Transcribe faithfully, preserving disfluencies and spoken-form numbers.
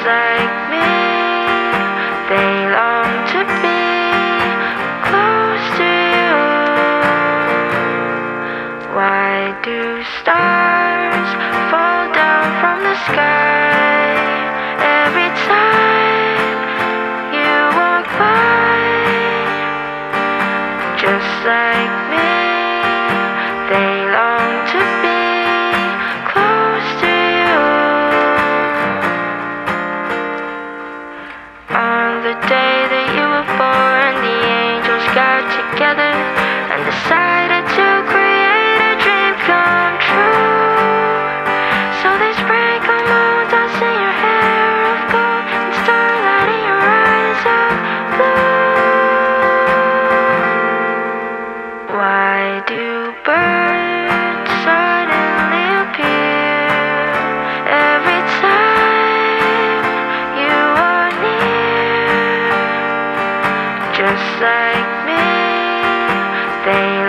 like me, they long to be close to you. Why do stars fall down from the sky every time you walk by? Just like me, they long to be close to you. On the day that you were born, the angels got together and decided to create a dream come true. So they sprinkle moon dust in your hair of gold and starlight in your eyes of blue. Why do birds suddenly appear every time you are near? Just like me, they